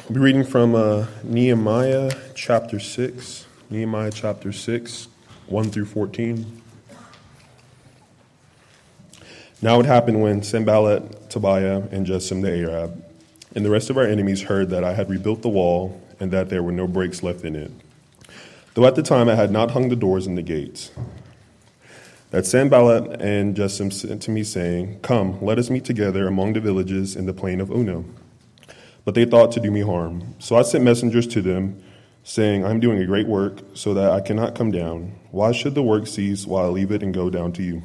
I'll be reading from Nehemiah chapter 6, 1 through 14. Now it happened when Sanballat, Tobiah, and Geshem the Arab, and the rest of our enemies heard that I had rebuilt the wall and that there were no breaks left in it, though at the time I had not hung the doors and the gates, that Sanballat and Geshem sent to me, saying, "Come, let us meet together among the villages in the plain of Ono." But they thought to do me harm. So I sent messengers to them, saying, "I am doing a great work, so that I cannot come down. Why should the work cease while I leave it and go down to you?"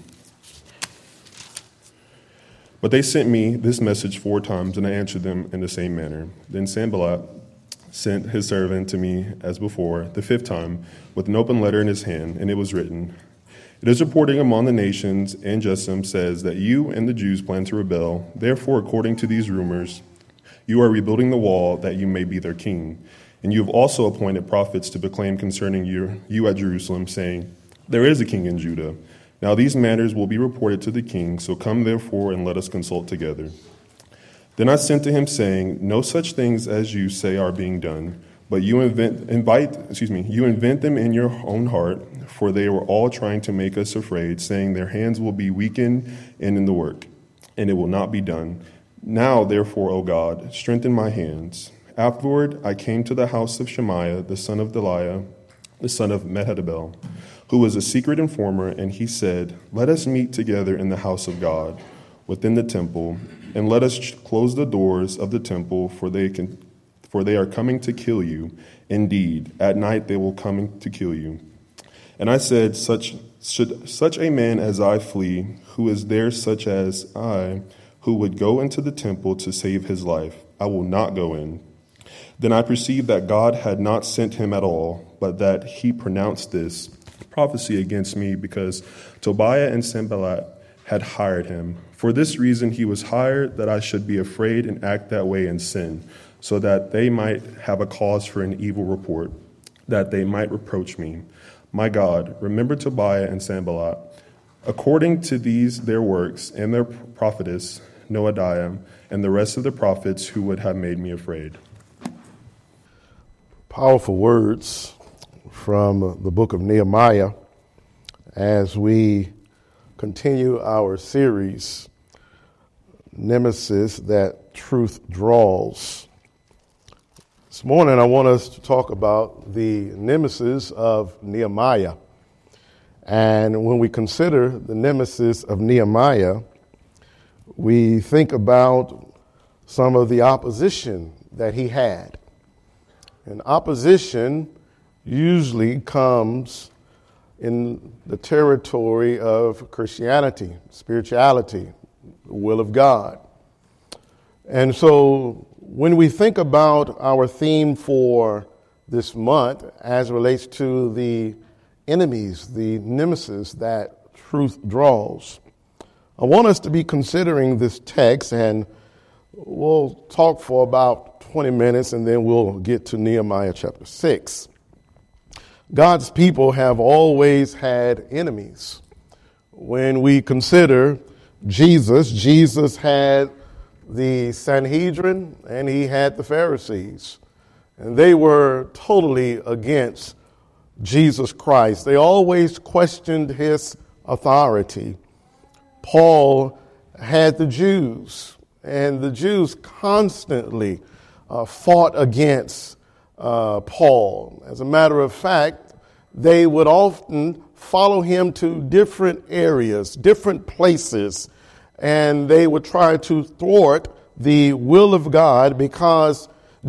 But they sent me this message 4 times, and I answered them in the same manner. Then Sanballat sent his servant to me as before, the 5th time, with an open letter in his hand, and it was written, "It is reporting among the nations, and Geshem says that you and the Jews plan to rebel. Therefore, according to these rumors, you are rebuilding the wall that you may be their king. And you have also appointed prophets to proclaim concerning you at Jerusalem, saying, 'There is a king in Judah.' Now these matters will be reported to the king, so come therefore and let us consult together." Then I sent to him, saying, "No such things as you say are being done, but you invent them in your own heart, for they were all trying to make us afraid, saying their hands will be weakened in the work, and it will not be done. Now, therefore, O God, strengthen my hands." Afterward, I came to the house of Shemaiah, the son of Delaiah, the son of Mehetabel, who was a secret informer, and he said, "Let us meet together in the house of God, within the temple, and let us close the doors of the temple, for they are coming to kill you. Indeed, at night they will come to kill you." And I said, "Should such a man as I flee, who is there such as I, who would go into the temple to save his life? I will not go in." Then I perceived that God had not sent him at all, but that he pronounced this prophecy against me because Tobiah and Sanballat had hired him. For this reason he was hired, that I should be afraid and act that way in sin, so that they might have a cause for an evil report, that they might reproach me. My God, remember Tobiah and Sanballat, according to these their works, and their prophetess Noadiah, and the rest of the prophets who would have made me afraid. Powerful words from the book of Nehemiah as we continue our series, Nemesis That Truth Draws. This morning I want us to talk about the nemesis of Nehemiah. And when we consider the nemesis of Nehemiah, we think about some of the opposition that he had. And opposition usually comes in the territory of Christianity, spirituality, the will of God. And so when we think about our theme for this month as it relates to the enemies, the nemesis that truth draws, I want us to be considering this text, and we'll talk for about 20 minutes and then we'll get to Nehemiah chapter 6. God's people have always had enemies. When we consider Jesus had the Sanhedrin and he had the Pharisees, and they were totally against Jesus Christ. They always questioned his authority. Paul had the Jews, and the Jews constantly fought against Paul. As a matter of fact, they would often follow him to different areas, different places, and they would try to thwart the will of God because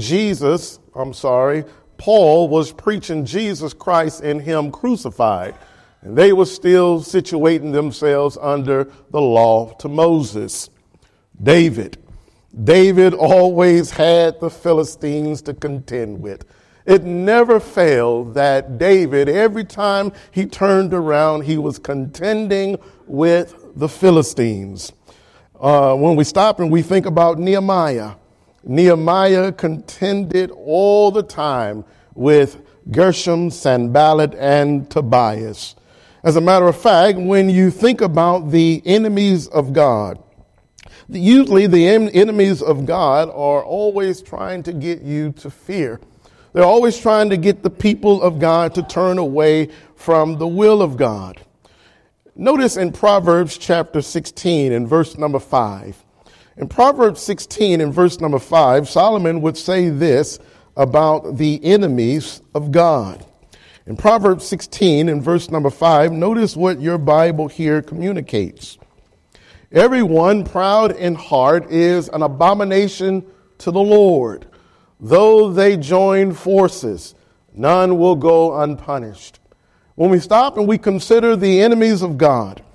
Paul was preaching Jesus Christ and him crucified. And they were still situating themselves under the law to Moses. David always had the Philistines to contend with. It never failed that David, every time he turned around, he was contending with the Philistines. When we stop and we think about Nehemiah contended all the time with Geshem, Sanballat, and Tobias. As a matter of fact, when you think about the enemies of God, Usually the enemies of God are always trying to get you to fear. They're always trying to get the people of God to turn away from the will of God. Notice in Proverbs chapter 16 and verse number 5. In Proverbs 16 and verse number 5, Solomon would say this about the enemies of God. In Proverbs 16 and verse number 5, notice what your Bible here communicates. Everyone proud in heart is an abomination to the Lord. Though they join forces, none will go unpunished. When we stop and we consider the enemies of God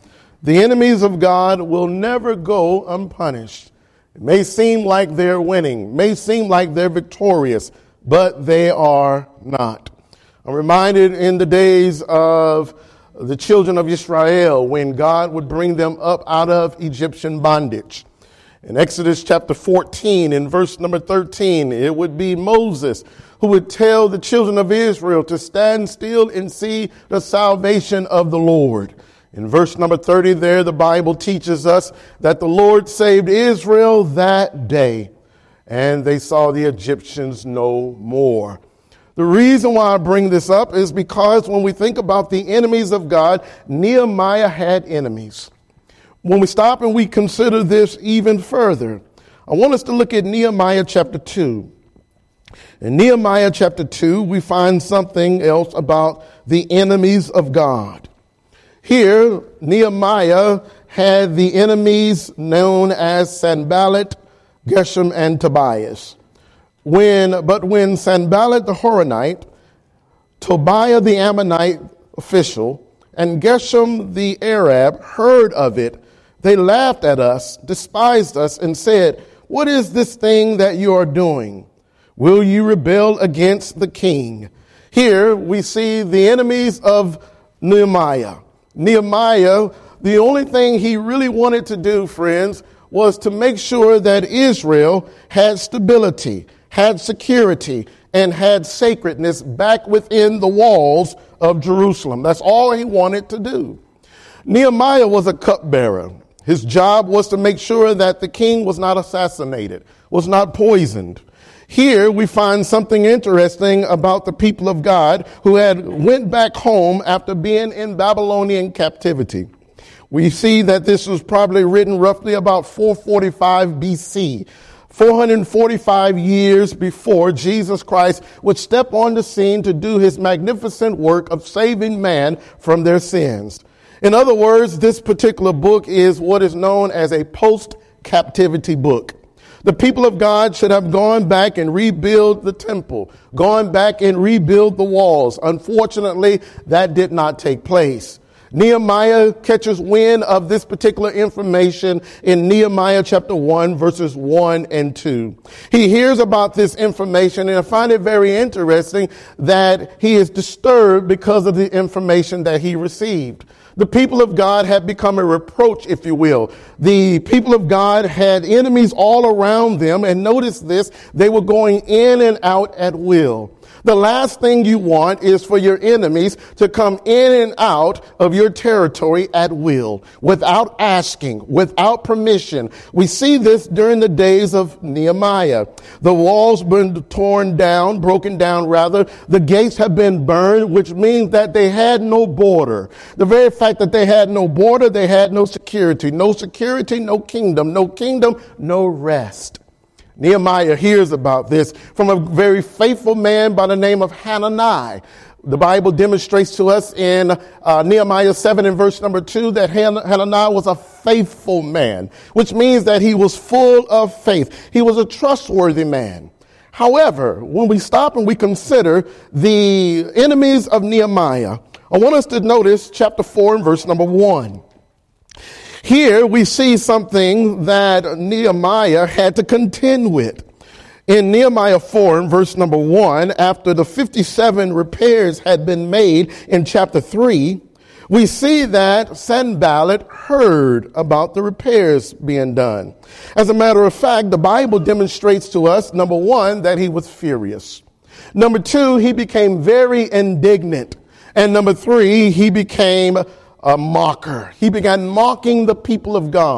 will never go unpunished. It may seem like they're winning, may seem like they're victorious, but they are not. I'm reminded in the days of the children of Israel when God would bring them up out of Egyptian bondage. In Exodus chapter 14, in verse number 13, it would be Moses who would tell the children of Israel to stand still and see the salvation of the Lord. In verse number 30 there, the Bible teaches us that the Lord saved Israel that day, and they saw the Egyptians no more. The reason why I bring this up is because when we think about the enemies of God, Nehemiah had enemies. When we stop and we consider this even further, I want us to look at Nehemiah chapter 2. In Nehemiah chapter 2, we find something else about the enemies of God. Here, Nehemiah had the enemies known as Sanballat, Geshem, and Tobias. But when Sanballat the Horonite, Tobiah the Ammonite official, and Geshem the Arab heard of it, they laughed at us, despised us, and said, "What is this thing that you are doing? Will you rebel against the king?" Here we see the enemies of Nehemiah. Nehemiah, the only thing he really wanted to do, friends, was to make sure that Israel had stability, had security, and had sacredness back within the walls of Jerusalem. That's all he wanted to do. Nehemiah was a cupbearer. His job was to make sure that the king was not assassinated, was not poisoned. Here we find something interesting about the people of God who had went back home after being in Babylonian captivity. We see that this was probably written roughly about 445 BC, 445 years before Jesus Christ would step on the scene to do his magnificent work of saving man from their sins. In other words, this particular book is what is known as a post-captivity book. The people of God should have gone back and rebuilt the temple, gone back and rebuild the walls. Unfortunately, that did not take place. Nehemiah catches wind of this particular information in Nehemiah chapter 1, verses 1 and 2. He hears about this information, and I find it very interesting that he is disturbed because of the information that he received. The people of God had become a reproach, if you will. The people of God had enemies all around them, and notice this, they were going in and out at will. The last thing you want is for your enemies to come in and out of your territory at will, without asking, without permission. We see this during the days of Nehemiah. The walls been torn down, broken down rather. The gates have been burned, which means that they had no border. The very fact that they had no border, they had no security. No security, no kingdom. No kingdom, no rest. Nehemiah hears about this from a very faithful man by the name of Hanani. The Bible demonstrates to us in Nehemiah 7 and verse number 2 that Hanani was a faithful man, which means that he was full of faith. He was a trustworthy man. However, when we stop and we consider the enemies of Nehemiah, I want us to notice chapter 4 and verse number 1. Here we see something that Nehemiah had to contend with. In Nehemiah 4 and verse number 1, after the 57 repairs had been made in chapter 3, we see that Sanballat heard about the repairs being done. As a matter of fact, the Bible demonstrates to us, number one, that he was furious. Number two, he became very indignant. And number three, he became a mocker. He began mocking the people of God.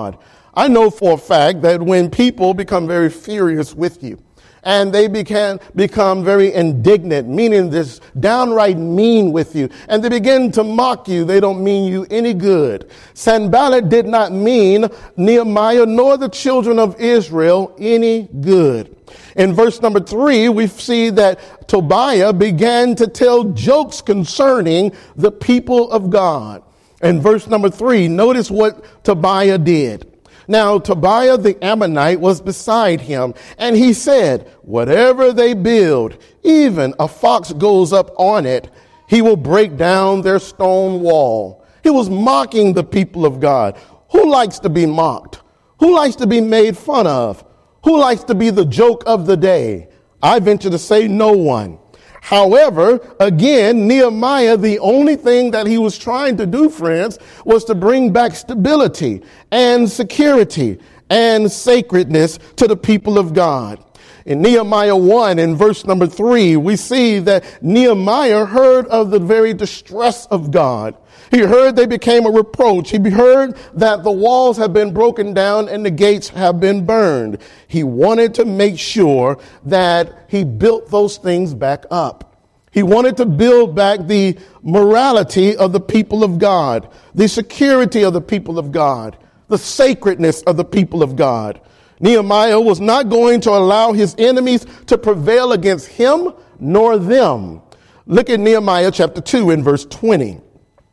I know for a fact that when people become very furious with you, and they become very indignant, meaning this downright mean with you, and they begin to mock you, they don't mean you any good. Sanballat did not mean Nehemiah nor the children of Israel any good. In verse number 3, we see that Tobiah began to tell jokes concerning the people of God. In verse number 3, notice what Tobiah did. Now, Tobiah the Ammonite was beside him, and he said, whatever they build, even a fox goes up on it, he will break down their stone wall. He was mocking the people of God. Who likes to be mocked? Who likes to be made fun of? Who likes to be the joke of the day? I venture to say no one. However, again, Nehemiah, the only thing that he was trying to do, friends, was to bring back stability and security and sacredness to the people of God. In Nehemiah 1, in verse number 3, we see that Nehemiah heard of the very distress of God. He heard they became a reproach. He heard that the walls have been broken down and the gates have been burned. He wanted to make sure that he built those things back up. He wanted to build back the morality of the people of God, the security of the people of God, the sacredness of the people of God. Nehemiah was not going to allow his enemies to prevail against him nor them. Look at Nehemiah chapter 2 in verse 20.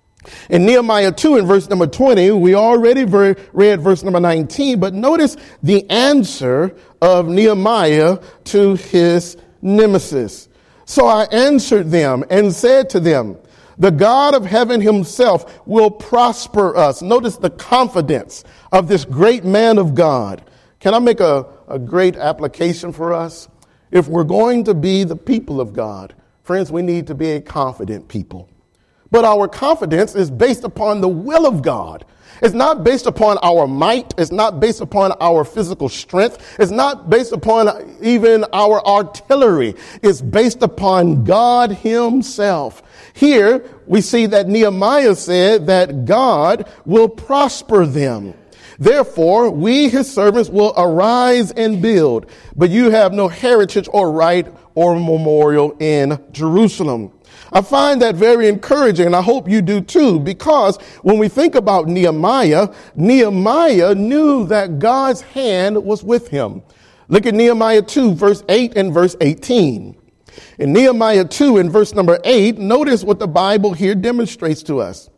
In Nehemiah 2 in verse number 20, we already read verse number 19, but notice the answer of Nehemiah to his nemesis. So I answered them and said to them, the God of heaven himself will prosper us. Notice the confidence of this great man of God. Can I make a great application for us? If we're going to be the people of God, friends, we need to be a confident people. But our confidence is based upon the will of God. It's not based upon our might. It's not based upon our physical strength. It's not based upon even our artillery. It's based upon God himself. Here we see that Nehemiah said that God will prosper them. Therefore, we, his servants, will arise and build, but you have no heritage or right or memorial in Jerusalem. I find that very encouraging, and I hope you do too, because when we think about Nehemiah, Nehemiah knew that God's hand was with him. Look at Nehemiah 2, verse 8 and verse 18. In Nehemiah 2 and verse number 8, notice what the Bible here demonstrates to us.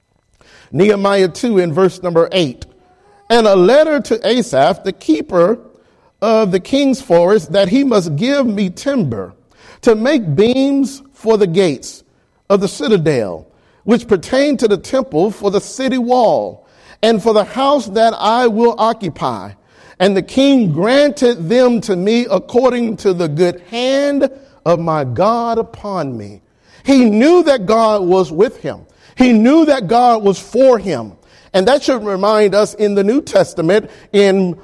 Nehemiah 2 and verse number 8. And a letter to Asaph, the keeper of the king's forest, that he must give me timber to make beams for the gates of the citadel, which pertain to the temple for the city wall, and for the house that I will occupy. And the king granted them to me according to the good hand of my God upon me. He knew that God was with him. He knew that God was for him. And that should remind us in the New Testament, in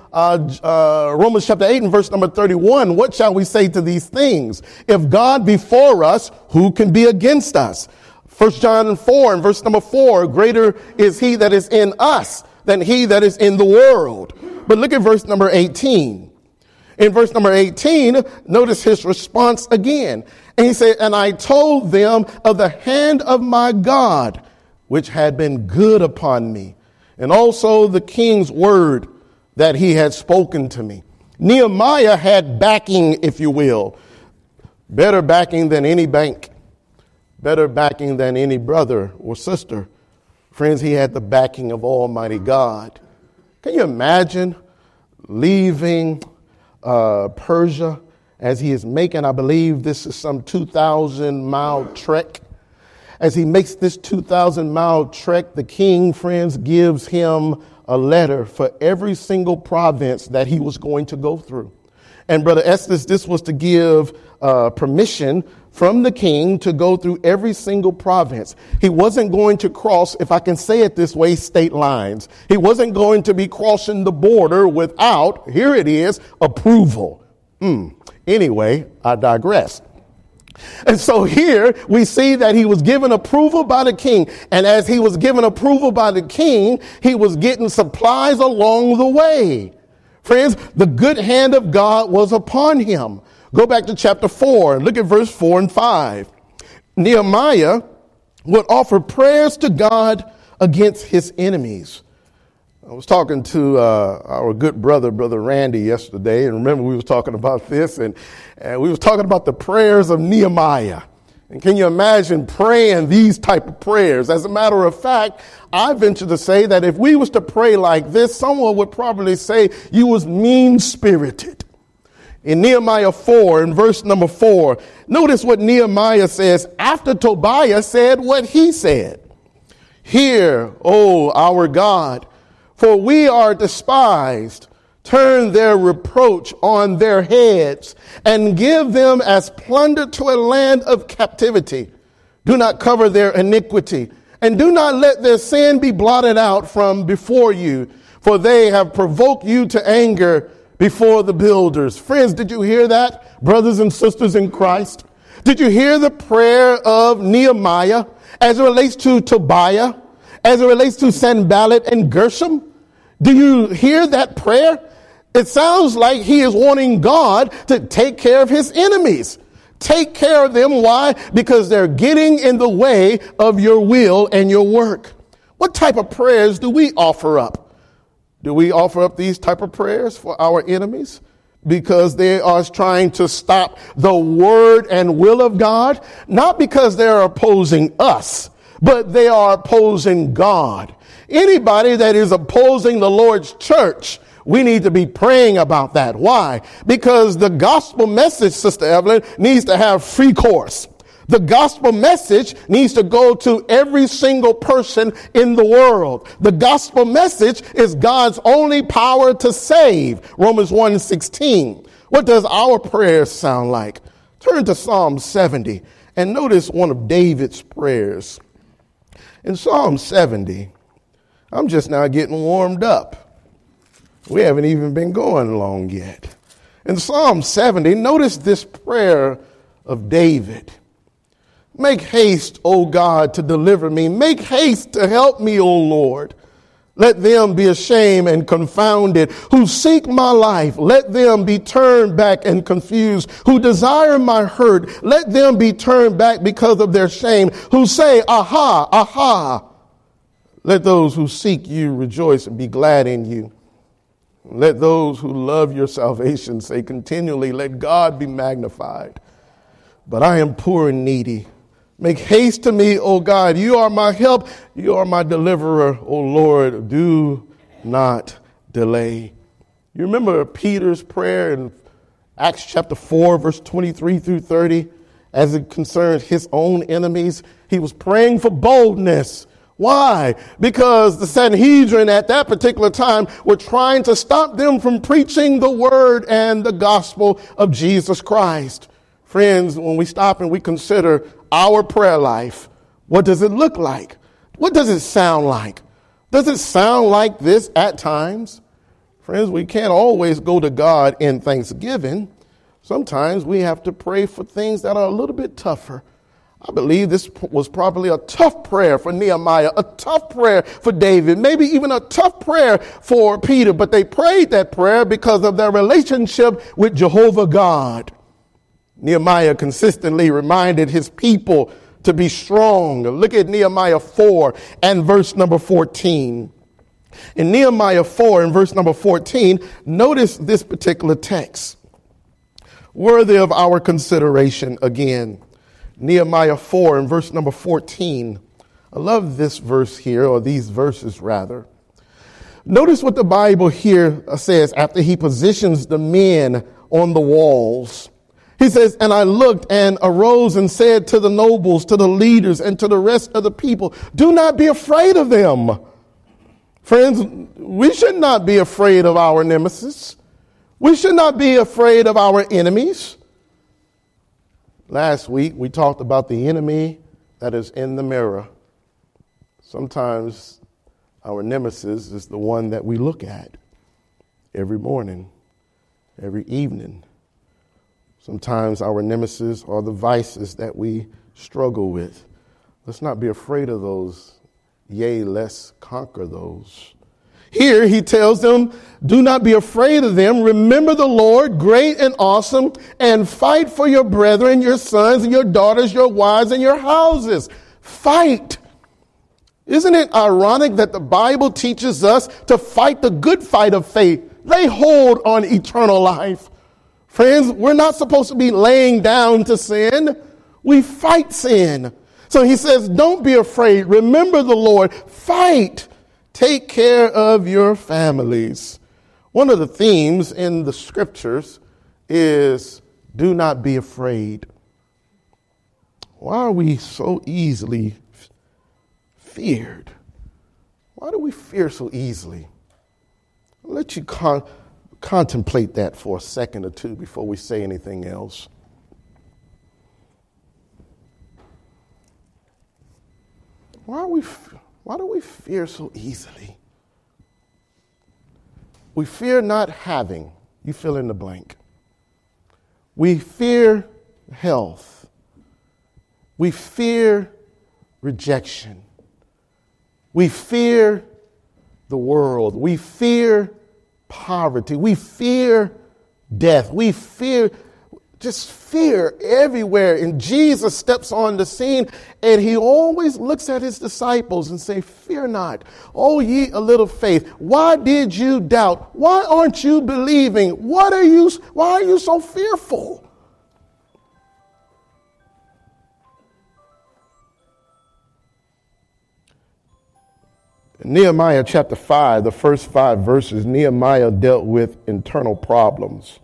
Romans chapter 8 and verse number 31, what shall we say to these things? If God be for us, who can be against us? 1 John 4 and verse number 4, greater is he that is in us than he that is in the world. But look at verse number 18. In verse number 18, notice his response again. And he said, and I told them of the hand of my God, which had been good upon me, and also the king's word that he had spoken to me. Nehemiah had backing, if you will, better backing than any bank, better backing than any brother or sister. Friends, he had the backing of Almighty God. Can you imagine leaving Persia as he is making, I believe this is some 2,000-mile trek. As he makes this 2,000-mile trek, the king, friends, gives him a letter for every single province that he was going to go through. And Brother Estes, this was to give permission from the king to go through every single province. He wasn't going to cross, if I can say it this way, state lines. He wasn't going to be crossing the border without, here it is, approval. Anyway, I digress. And so here we see that he was given approval by the king. And as he was given approval by the king, he was getting supplies along the way. Friends, the good hand of God was upon him. Go back to chapter 4 and look at verse 4 and 5. Nehemiah would offer prayers to God against his enemies. I was talking to our good brother Randy, yesterday, and remember we was talking about this, and we was talking about the prayers of Nehemiah. And can you imagine praying these type of prayers? As a matter of fact, I venture to say that if we was to pray like this, someone would probably say you was mean-spirited. In Nehemiah 4, in verse number 4, notice what Nehemiah says after Tobiah said what he said. Hear, O our God, for we are despised. Turn their reproach on their heads and give them as plunder to a land of captivity. Do not cover their iniquity and do not let their sin be blotted out from before you, for they have provoked you to anger before the builders. Friends, did you hear that? Brothers and sisters in Christ, did you hear the prayer of Nehemiah as it relates to Tobiah, as it relates to Sanballat and Gershom? Do you hear that prayer? It sounds like he is wanting God to take care of his enemies. Take care of them. Why? Because they're getting in the way of your will and your work. What type of prayers do we offer up? Do we offer up these type of prayers for our enemies because they are trying to stop the word and will of God? Not because they're opposing us, but they are opposing God. Anybody that is opposing the Lord's church, we need to be praying about that. Why? Because the gospel message, Sister Evelyn, needs to have free course. The gospel message needs to go to every single person in the world. The gospel message is God's only power to save. Romans 1:16. What does our prayers sound like? Turn to Psalm 70 and notice one of David's prayers. In Psalm 70, I'm just now getting warmed up. We haven't even been going long yet. In Psalm 70, notice this prayer of David. Make haste, O God, to deliver me. Make haste to help me, O Lord. Let them be ashamed and confounded who seek my life. Let them be turned back and confused who desire my hurt. Let them be turned back because of their shame who say, aha, aha. Let those who seek you rejoice and be glad in you. Let those who love your salvation say continually, let God be magnified. But I am poor and needy. Make haste to me, O God. You are my help. You are my deliverer, O Lord. Do not delay. You remember Peter's prayer in Acts chapter 4, verse 23 through 30, as it concerned his own enemies? He was praying for boldness. Why? Because the Sanhedrin at that particular time were trying to stop them from preaching the word and the gospel of Jesus Christ. Friends, when we stop and we consider our prayer life, what does it look like? What does it sound like? Does it sound like this at times? Friends, we can't always go to God in thanksgiving. Sometimes we have to pray for things that are a little bit tougher. I believe this was probably a tough prayer for Nehemiah, a tough prayer for David, maybe even a tough prayer for Peter, but they prayed that prayer because of their relationship with Jehovah God. Nehemiah consistently reminded his people to be strong. Look at Nehemiah 4 and verse number 14. In Nehemiah 4 and verse number 14, notice this particular text, worthy of our consideration again. Nehemiah 4 and verse number 14. I love this verse here, or these verses rather. Notice what the Bible here says after he positions the men on the walls. He says, and I looked and arose and said to the nobles, to the leaders, and to the rest of the people, do not be afraid of them. Friends, we should not be afraid of our nemesis. We should not be afraid of our enemies. Last week, we talked about the enemy that is in the mirror. Sometimes our nemesis is the one that we look at every morning, every evening. Sometimes our nemesis are the vices that we struggle with. Let's not be afraid of those. Yea, let's conquer those. Here he tells them, do not be afraid of them. Remember the Lord, great and awesome, and fight for your brethren, your sons and your daughters, your wives and your houses. Fight. Isn't it ironic that the Bible teaches us to fight the good fight of faith? Lay hold on eternal life. Friends, we're not supposed to be laying down to sin. We fight sin. So he says, don't be afraid. Remember the Lord. Fight. Take care of your families. One of the themes in the scriptures is do not be afraid. Why are we so easily feared? Why do we fear so easily? I'll let you contemplate that for a second or two before we say anything else. Why do we fear so easily? We fear not having. You fill in the blank. We fear health. We fear rejection. We fear the world. We fear poverty. We fear death. We fear everywhere. And Jesus steps on the scene and he always looks at his disciples and say, fear not, O ye a little faith. Why did you doubt? Why aren't you believing? Why are you so fearful? In Nehemiah chapter 5, the first 5 verses, Nehemiah dealt with internal problems.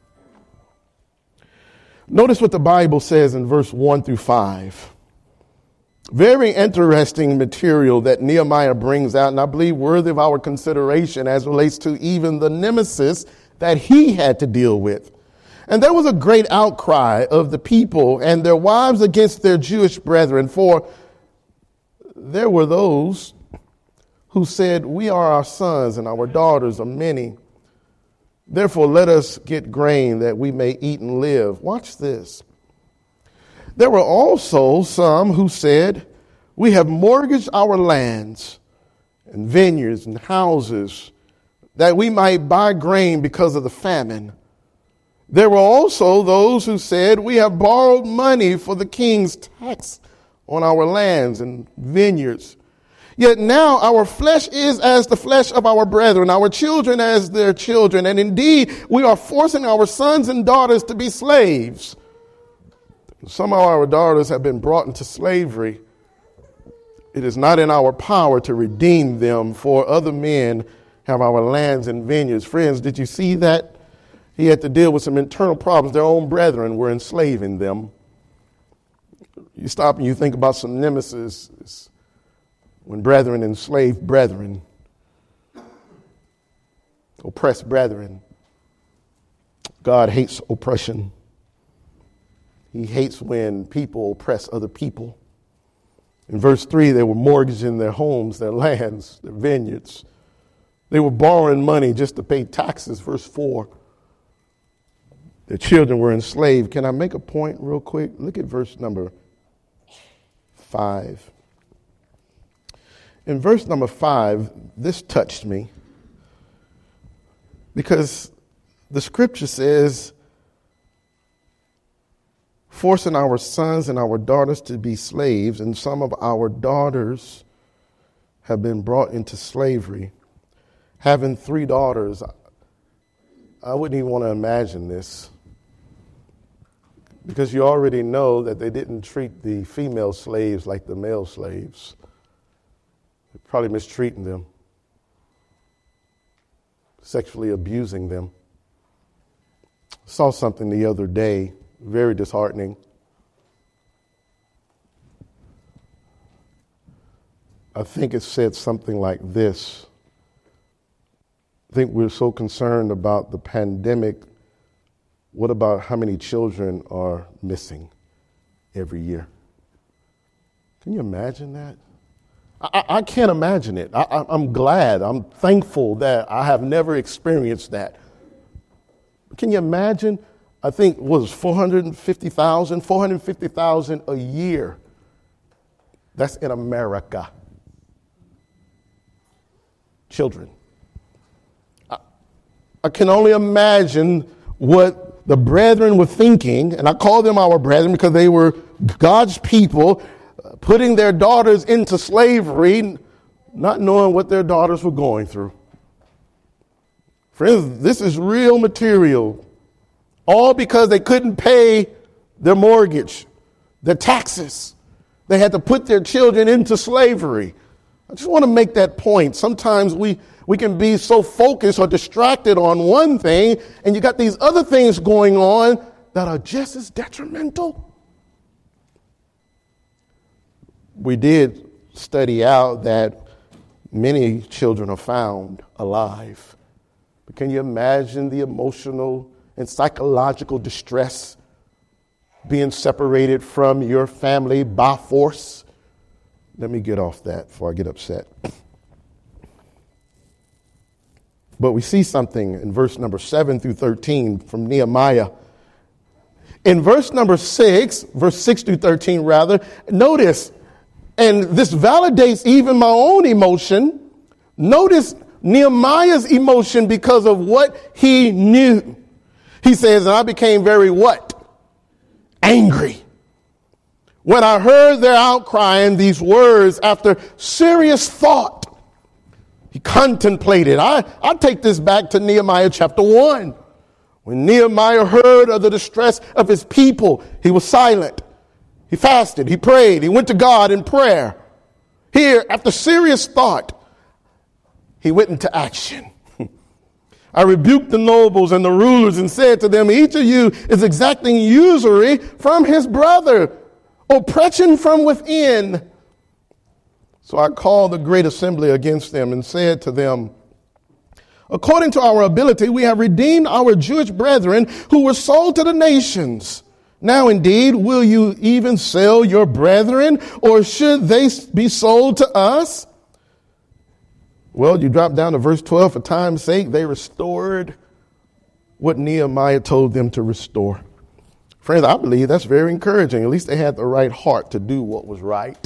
Notice what the Bible says in verse 1 through 5. Very interesting material that Nehemiah brings out, and I believe worthy of our consideration as relates to even the nemesis that he had to deal with. And there was a great outcry of the people and their wives against their Jewish brethren, for there were those who said, we are our sons and our daughters are many. Therefore, let us get grain that we may eat and live. Watch this. There were also some who said, we have mortgaged our lands and vineyards and houses that we might buy grain because of the famine. There were also those who said, we have borrowed money for the king's tax on our lands and vineyards. Yet now our flesh is as the flesh of our brethren, our children as their children. And indeed, we are forcing our sons and daughters to be slaves. Some of our daughters have been brought into slavery. It is not in our power to redeem them, for other men have our lands and vineyards. Friends, did you see that? He had to deal with some internal problems. Their own brethren were enslaving them. You stop and you think about some nemesis. When brethren enslave brethren, oppress brethren. God hates oppression. He hates when people oppress other people. In verse 3, they were mortgaging their homes, their lands, their vineyards. They were borrowing money just to pay taxes. Verse 4, their children were enslaved. Can I make a point real quick? Look at verse number 5. In verse number 5, this touched me because the scripture says, forcing our sons and our daughters to be slaves, and some of our daughters have been brought into slavery. Having 3 daughters, I wouldn't even want to imagine this, because you already know that they didn't treat the female slaves like the male slaves. They're probably mistreating them, sexually abusing them. I saw something the other day, very disheartening. I think it said something like this. I think we're so concerned about the pandemic. What about how many children are missing every year? Can you imagine that? I can't imagine it. I'm glad, I'm thankful that I have never experienced that. Can you imagine I think it was 450,000 a year. That's in America. Children. I can only imagine what the brethren were thinking, and I call them our brethren because they were God's people, putting their daughters into slavery, not knowing what their daughters were going through. Friends, this is real material. All because they couldn't pay their mortgage, their taxes. They had to put their children into slavery. I just want to make that point. Sometimes we can be so focused or distracted on one thing, and you got these other things going on that are just as detrimental. We did study out that many children are found alive. But can you imagine the emotional and psychological distress being separated from your family by force? Let me get off that before I get upset. But we see something in verse number 7 through 13 from Nehemiah. In verse number 6, verse 6 through 13 rather, notice, and this validates even my own emotion, notice Nehemiah's emotion because of what he knew. He says, and I became very what? Angry. When I heard their outcrying these words after serious thought, he contemplated. I take this back to Nehemiah chapter 1. When Nehemiah heard of the distress of his people, he was silent. He fasted, he prayed, he went to God in prayer. Here, after serious thought, he went into action. I rebuked the nobles and the rulers and said to them, each of you is exacting usury from his brother, oppression from within. So I called the great assembly against them and said to them, according to our ability, we have redeemed our Jewish brethren who were sold to the nations. Now, indeed, will you even sell your brethren, or should they be sold to us? Well, you drop down to verse 12. For time's sake, they restored what Nehemiah told them to restore. Friends, I believe that's very encouraging. At least they had the right heart to do what was right.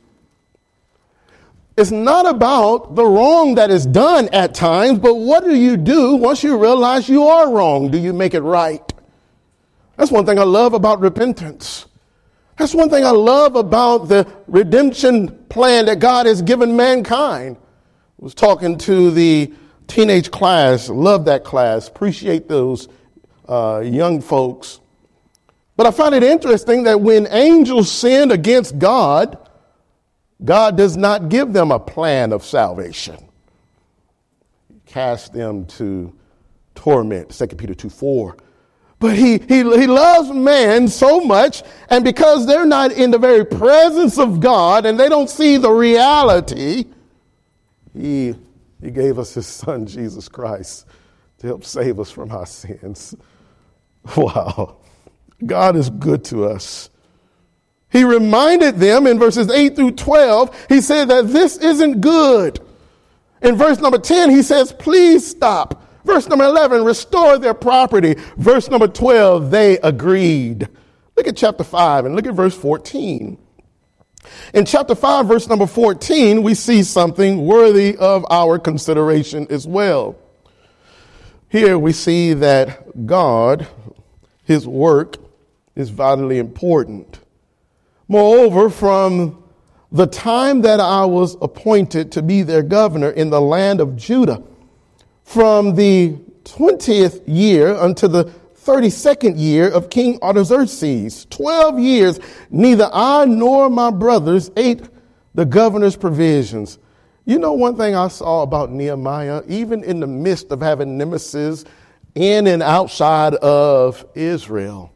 It's not about the wrong that is done at times, but what do you do once you realize you are wrong? Do you make it right? That's one thing I love about repentance. That's one thing I love about the redemption plan that God has given mankind. I was talking to the teenage class, love that class, appreciate those young folks. But I find it interesting that when angels sinned against God, God does not give them a plan of salvation. He casts them to torment, 2 Peter 2:4. But he loves man so much, and because they're not in the very presence of God and they don't see the reality, he gave us his son, Jesus Christ, to help save us from our sins. Wow. God is good to us. He reminded them in verses 8 through 12, he said that this isn't good. In verse number 10, he says, please stop. Verse number 11, restore their property. Verse number 12, they agreed. Look at chapter 5 and look at verse 14. In chapter 5, verse number 14, we see something worthy of our consideration as well. Here we see that God, his work, is vitally important. Moreover, from the time that I was appointed to be their governor in the land of Judah, from the 20th year unto the 32nd year of King Artaxerxes, 12 years, neither I nor my brothers ate the governor's provisions. You know, one thing I saw about Nehemiah, even in the midst of having nemesis in and outside of Israel,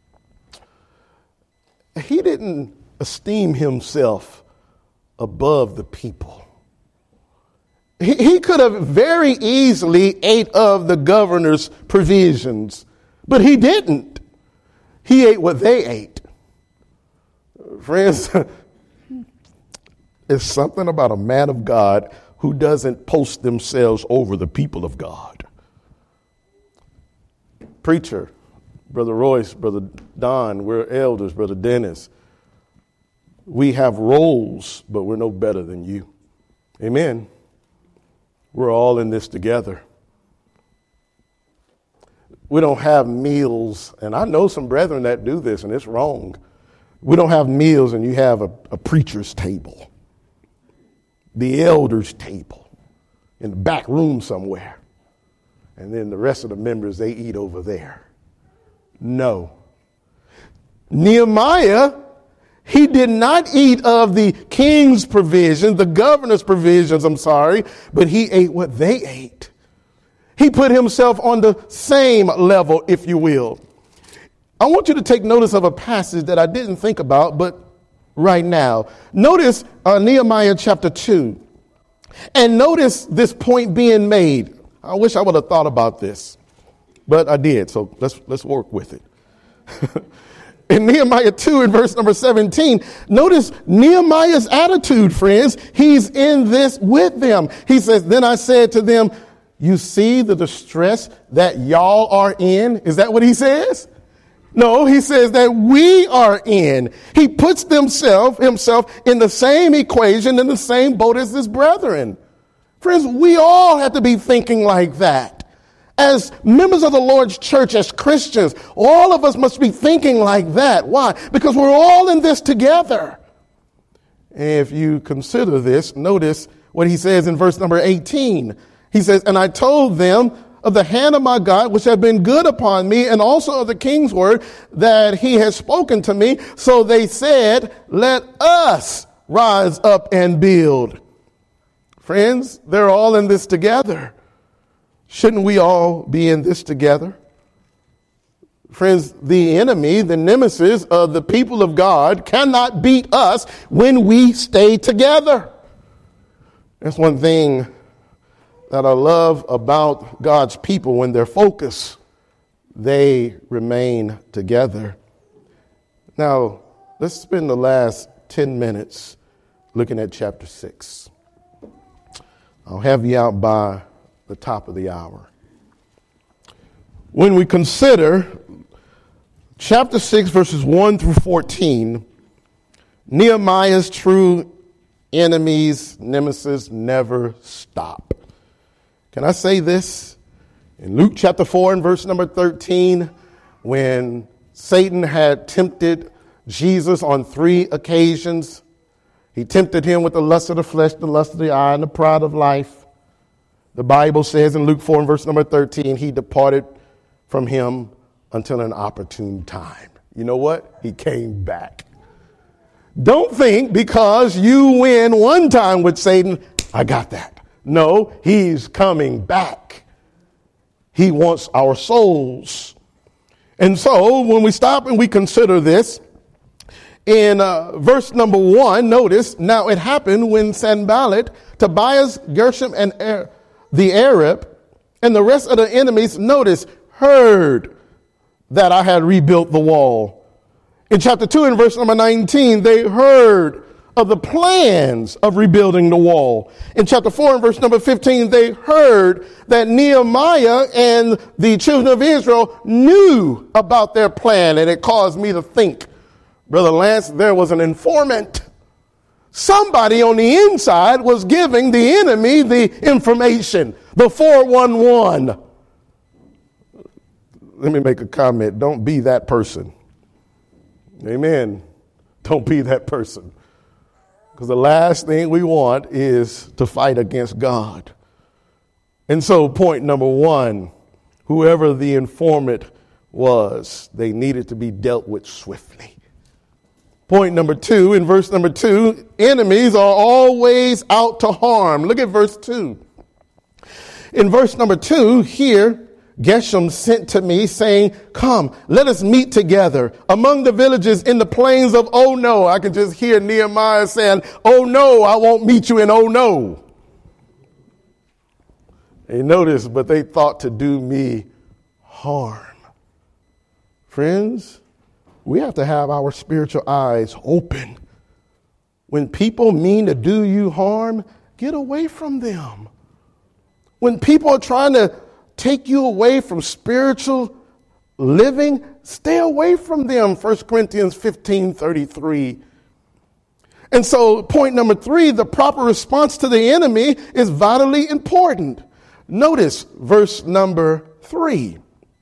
he didn't esteem himself above the people. He could have very easily ate of the governor's provisions, but he didn't. He ate what they ate. Friends, there's something about a man of God who doesn't post themselves over the people of God. Preacher, Brother Royce, Brother Don, we're elders, Brother Dennis. We have roles, but we're no better than you. Amen. We're all in this together. We don't have meals, and I know some brethren that do this, and it's wrong. We don't have meals, and you have a preacher's table, the elder's table, in the back room somewhere, and then the rest of the members, they eat over there. No. Nehemiah, he did not eat of the king's provisions, the governor's provisions, but he ate what they ate. He put himself on the same level, if you will. I want you to take notice of a passage that I didn't think about, but right now. Notice Nehemiah chapter 2. And notice this point being made. I wish I would have thought about this, but I did. So let's work with it. In Nehemiah 2 in verse number 17, notice Nehemiah's attitude, friends. He's in this with them. He says, then I said to them, you see the distress that y'all are in? Is that what he says? No, he says that we are in. He puts himself in the same equation, in the same boat as his brethren. Friends, we all have to be thinking like that. As members of the Lord's church, as Christians, all of us must be thinking like that. Why? Because we're all in this together. And if you consider this, notice what he says in verse number 18. He says, and I told them of the hand of my God, which had been good upon me, and also of the king's word that he has spoken to me. So they said, let us rise up and build. Friends, they're all in this together. Shouldn't we all be in this together? Friends, the enemy, the nemesis of the people of God cannot beat us when we stay together. That's one thing that I love about God's people. When they're focused, they remain together. Now, let's spend the last 10 minutes looking at chapter 6. I'll have you out by the top of the hour. When we consider chapter 6, verses 1 through 14, Nehemiah's true enemies, nemesis, never stop. Can I say this? In Luke chapter 4 and verse number 13, when Satan had tempted Jesus on 3 occasions, he tempted him with the lust of the flesh, the lust of the eye, and the pride of life. The Bible says in Luke 4 and verse number 13, he departed from him until an opportune time. You know what? He came back. Don't think because you win one time with Satan, I got that. No, he's coming back. He wants our souls. And so when we stop and we consider this, in verse number 1, notice, now it happened when Sanballat, Tobias, Gershom, and the Arab, and the rest of the enemies, notice, heard that I had rebuilt the wall. In chapter 2 and verse number 19, they heard of the plans of rebuilding the wall. In chapter 4 and verse number 15, they heard that Nehemiah and the children of Israel knew about their plan, and it caused me to think, Brother Lance, there was an informant. Somebody on the inside was giving the enemy the information, the 411. Let me make a comment. Don't be that person. Amen. Don't be that person. Because the last thing we want is to fight against God. And so point number 1, whoever the informant was, they needed to be dealt with swiftly. Point number 2, in verse number 2, enemies are always out to harm. Look at verse 2. In verse number 2 here, Geshem sent to me saying, come, let us meet together among the villages in the plains of Oh no. I can just hear Nehemiah saying, oh no, I won't meet you in Oh no. And notice, but they thought to do me harm. Friends, we have to have our spiritual eyes open. When people mean to do you harm, get away from them. When people are trying to take you away from spiritual living, stay away from them. 1 Corinthians 15:33. And so point number 3, the proper response to the enemy is vitally important. Notice verse number 3.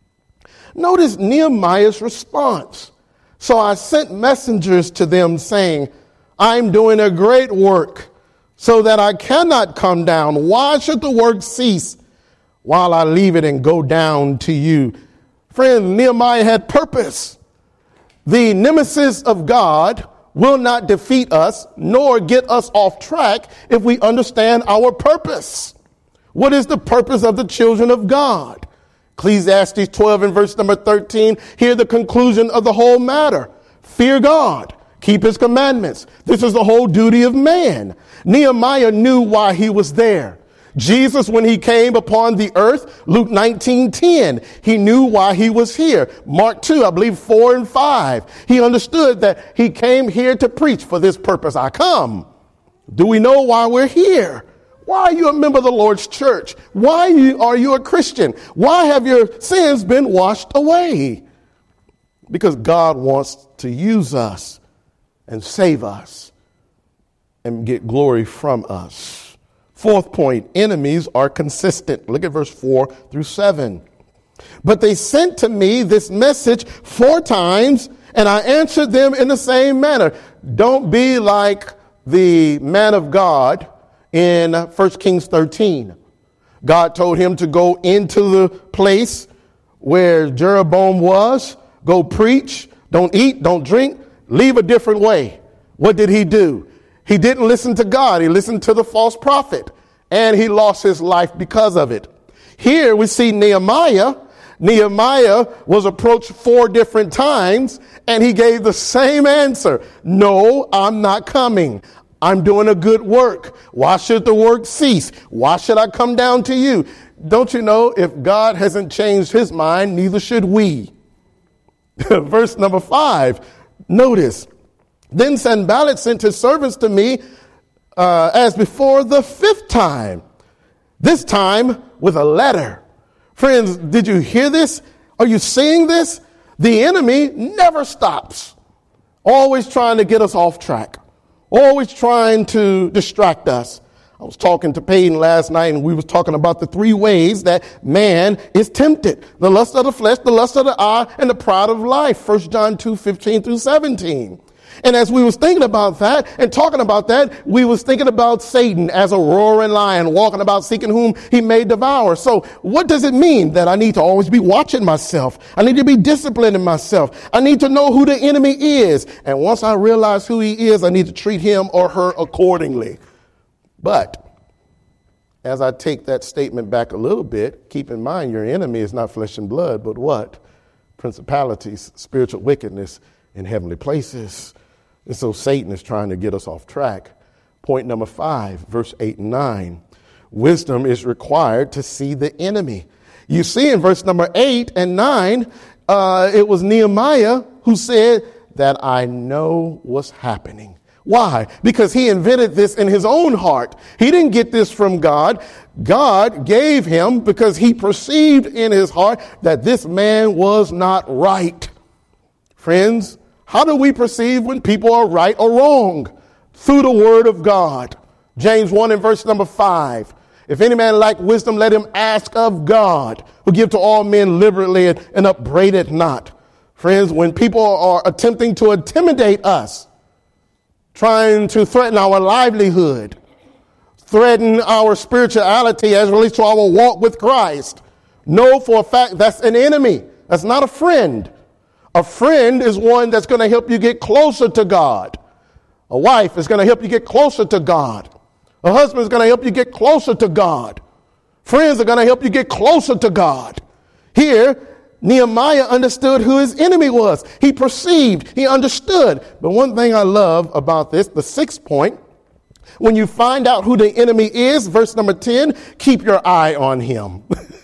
Notice Nehemiah's response. So I sent messengers to them saying, I'm doing a great work so that I cannot come down. Why should the work cease while I leave it and go down to you? Friend, Nehemiah had purpose. The nemesis of God will not defeat us nor get us off track if we understand our purpose. What is the purpose of the children of God? Ecclesiastes 12 and verse number 13, hear the conclusion of the whole matter. Fear God, keep his commandments. This is the whole duty of man. Nehemiah knew why he was there. Jesus, when he came upon the earth, Luke 19:10, he knew why he was here. Mark 2, I believe 4 and 5. He understood that he came here to preach. For this purpose I come. Do we know why we're here? Why are you a member of the Lord's church? Why are you a Christian? Why have your sins been washed away? Because God wants to use us and save us and get glory from us. 4th point, enemies are consistent. Look at verse 4 through 7. But they sent to me this message 4 times, and I answered them in the same manner. Don't be like the man of God in 1 Kings 13. God told him to go into the place where Jeroboam was, go preach, don't eat, don't drink, leave a different way. What did he do? He didn't listen to God. He listened to the false prophet, and he lost his life because of it. Here we see Nehemiah. Nehemiah was approached 4 different times, and he gave the same answer. No, I'm not coming. I'm doing a good work. Why should the work cease? Why should I come down to you? Don't you know, if God hasn't changed his mind, neither should we. Verse number 5, notice. Then Sanballat sent his servants to me as before the 5th time, this time with a letter. Friends, did you hear this? Are you seeing this? The enemy never stops, always trying to get us off track, always trying to distract us. I was talking to Peyton last night, and we was talking about the 3 ways that man is tempted: the lust of the flesh, the lust of the eye, and the pride of life. 1 John 2:15 through 17. And as we was thinking about that and talking about that, we was thinking about Satan as a roaring lion walking about seeking whom he may devour. So what does it mean? That I need to always be watching myself. I need to be disciplining myself. I need to know who the enemy is. And once I realize who he is, I need to treat him or her accordingly. But as I take that statement back a little bit, keep in mind your enemy is not flesh and blood, but what? Principalities, spiritual wickedness in heavenly places. And so Satan is trying to get us off track. Point number 5, verse 8 and 9. Wisdom is required to see the enemy. You see in verse number 8 and 9, it was Nehemiah who said that I know what's happening. Why? Because he invented this in his own heart. He didn't get this from God. God gave him because he perceived in his heart that this man was not right. Friends, how do we perceive when people are right or wrong? Through the word of God. James 1 and verse number 5. If any man lack wisdom, let him ask of God, who give to all men liberally and upbraideth not. Friends, when people are attempting to intimidate us, trying to threaten our livelihood, threaten our spirituality as it relates to our walk with Christ, know for a fact that's an enemy. That's not a friend. A friend is one that's going to help you get closer to God. A wife is going to help you get closer to God. A husband is going to help you get closer to God. Friends are going to help you get closer to God. Here, Nehemiah understood who his enemy was. He perceived, he understood. But one thing I love about this, the 6th point, when you find out who the enemy is, verse number 10, keep your eye on him.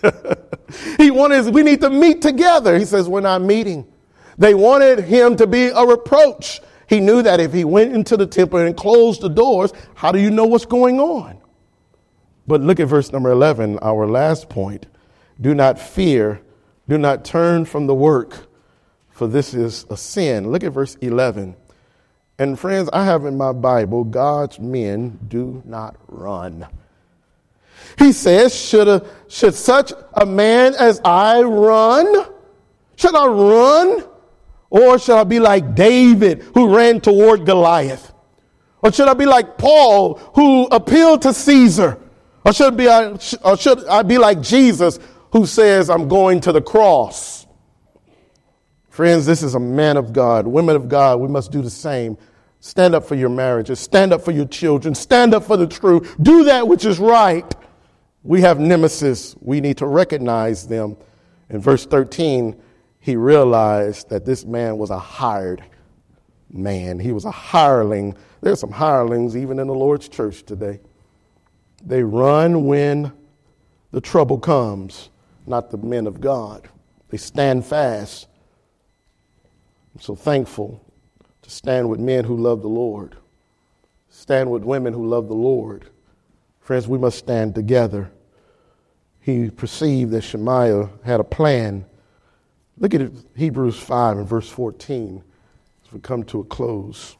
We need to meet together. He says, we're not meeting. They wanted him to be a reproach. He knew that if he went into the temple and closed the doors, how do you know what's going on? But look at verse number 11, our last point. Do not fear Do not turn from the work, for this is a sin. Look at verse 11. And friends, I have in my Bible, God's men do not run. He says, should such a man as I run? Should I run? Or should I be like David, who ran toward Goliath? Or should I be like Paul, who appealed to Caesar? Or should I be like Jesus, who says, I'm going to the cross? Friends, this is a man of God. Women of God, we must do the same. Stand up for your marriages. Stand up for your children. Stand up for the truth. Do that which is right. We have nemesis. We need to recognize them. In verse 13, he realized that this man was a hired man. He was a hireling. There's some hirelings even in the Lord's church today. They run when the trouble comes, not the men of God. They stand fast. I'm so thankful to stand with men who love the Lord. Stand with women who love the Lord. Friends, we must stand together. He perceived that Shemaiah had a plan. Look at it, Hebrews 5 and verse 14 as we come to a close.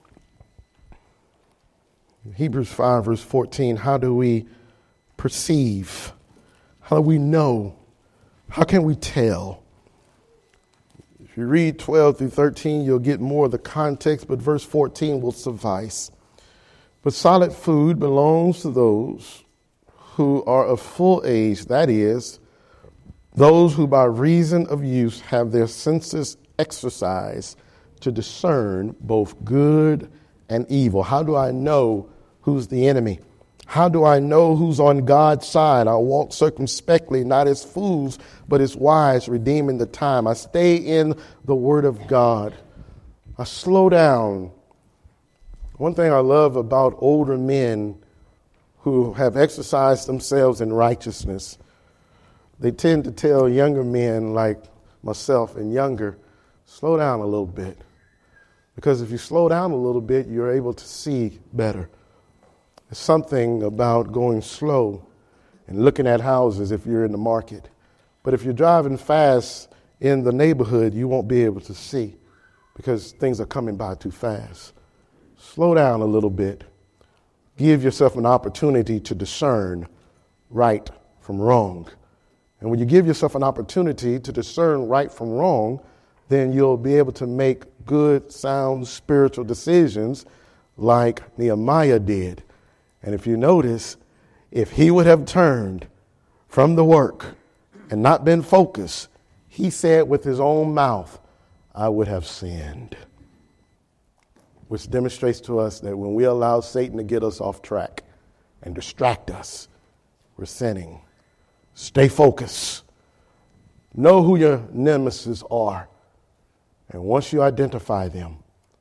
Hebrews 5 verse 14, how do we perceive? How do we know? How can we tell? If you read 12 through 13, you'll get more of the context, but verse 14 will suffice. But solid food belongs to those who are of full age, that is, those who by reason of use have their senses exercised to discern both good and evil. How do I know who's the enemy? How do I know who's on God's side? I walk circumspectly, not as fools, but as wise, redeeming the time. I stay in the Word of God. I slow down. One thing I love about older men who have exercised themselves in righteousness, they tend to tell younger men like myself and younger, slow down a little bit. Because if you slow down a little bit, you're able to see better. There's something about going slow and looking at houses if you're in the market. But if you're driving fast in the neighborhood, you won't be able to see because things are coming by too fast. Slow down a little bit. Give yourself an opportunity to discern right from wrong. And when you give yourself an opportunity to discern right from wrong, then you'll be able to make good, sound, spiritual decisions like Nehemiah did. And if you notice, if he would have turned from the work and not been focused, he said with his own mouth, I would have sinned. Which demonstrates to us that when we allow Satan to get us off track and distract us, we're sinning. Stay focused. Know who your nemesis are. And once you identify them,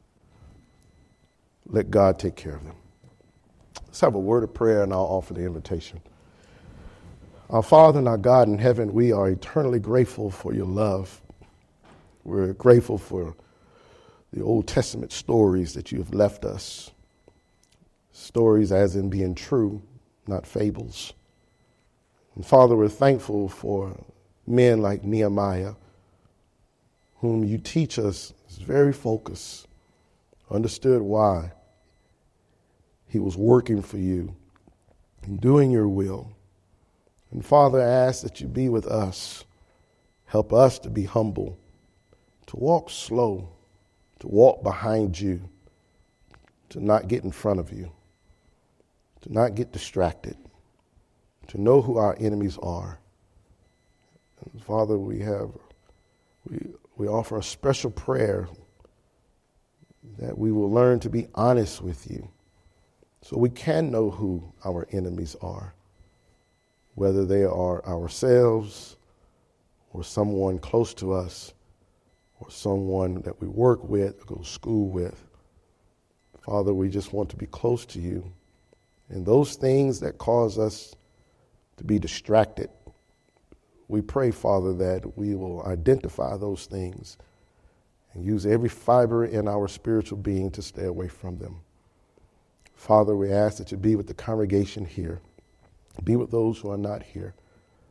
let God take care of them. Let's have a word of prayer and I'll offer the invitation. Our Father and our God in heaven, we are eternally grateful for your love. We're grateful for the Old Testament stories that you have left us. Stories as in being true, not fables. And Father, we're thankful for men like Nehemiah, whom you teach us is very focused, understood why he was working for you and doing your will. And Father, I ask that you be with us. Help us to be humble, to walk slow, to walk behind you, to not get in front of you, to not get distracted, to know who our enemies are. And Father, we offer a special prayer that we will learn to be honest with you so we can know who our enemies are, whether they are ourselves or someone close to us or someone that we work with or go to school with. Father, we just want to be close to you. And those things that cause us to be distracted, we pray, Father, that we will identify those things and use every fiber in our spiritual being to stay away from them. Father, we ask that you be with the congregation here. Be with those who are not here.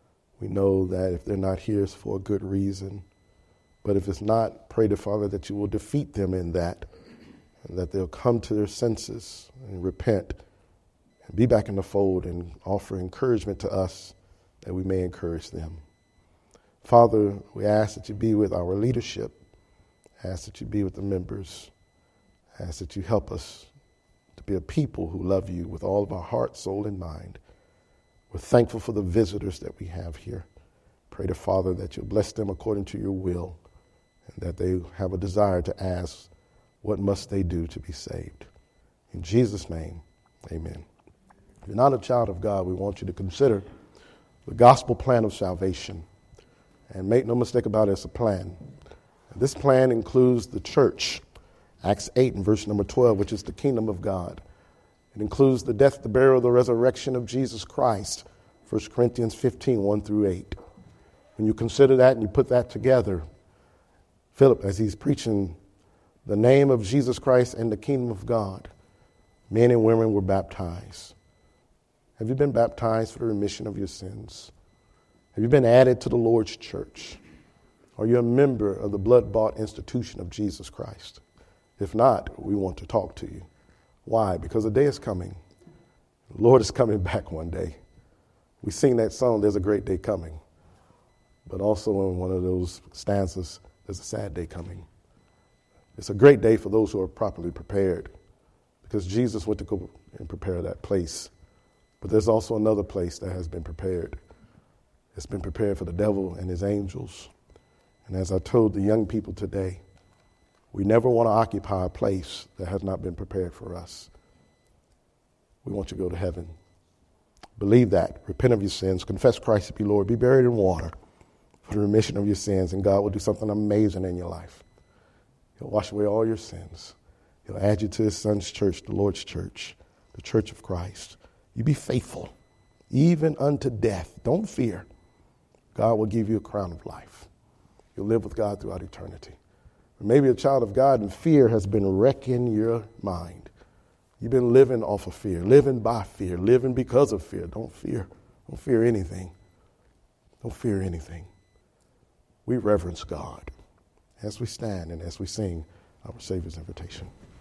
We know that if they're not here, it's for a good reason. But if it's not, pray to Father that you will defeat them in that, and that they'll come to their senses and repent and be back in the fold and offer encouragement to us that we may encourage them. Father, we ask that you be with our leadership. Ask that you be with the members. Ask that you help us to be a people who love you with all of our heart, soul, and mind. We're thankful for the visitors that we have here. Pray to Father that you'll bless them according to your will, and that they have a desire to ask, what must they do to be saved? In Jesus' name, amen. If you're not a child of God, we want you to consider the gospel plan of salvation. And make no mistake about it, it's a plan. And this plan includes the church, Acts 8 and verse number 12, which is the kingdom of God. It includes the death, the burial, the resurrection of Jesus Christ, 1 Corinthians 15, 1 through 8. When you consider that and you put that together, Philip, as he's preaching the name of Jesus Christ and the kingdom of God, men and women were baptized. Have you been baptized for the remission of your sins? Have you been added to the Lord's church? Are you a member of the blood-bought institution of Jesus Christ? If not, we want to talk to you. Why? Because the day is coming. The Lord is coming back one day. We sing that song, There's a Great Day Coming. But also in one of those stanzas, there's a sad day coming. It's a great day for those who are properly prepared, because Jesus went to go and prepare that place. But there's also another place that has been prepared. It's been prepared for the devil and his angels. And as I told the young people today, we never want to occupy a place that has not been prepared for us. We want you to go to heaven. Believe that. Repent of your sins. Confess Christ to be Lord. Be buried in water for the remission of your sins, and God will do something amazing in your life. He'll wash away all your sins. He'll add you to his son's church, the Lord's church, the church of Christ. You be faithful, even unto death. Don't fear. God will give you a crown of life. You'll live with God throughout eternity. Or maybe a child of God and fear has been wrecking your mind. You've been living off of fear, living by fear, living because of fear. Don't fear. Don't fear anything. Don't fear anything. We reverence God as we stand and as we sing our Savior's invitation.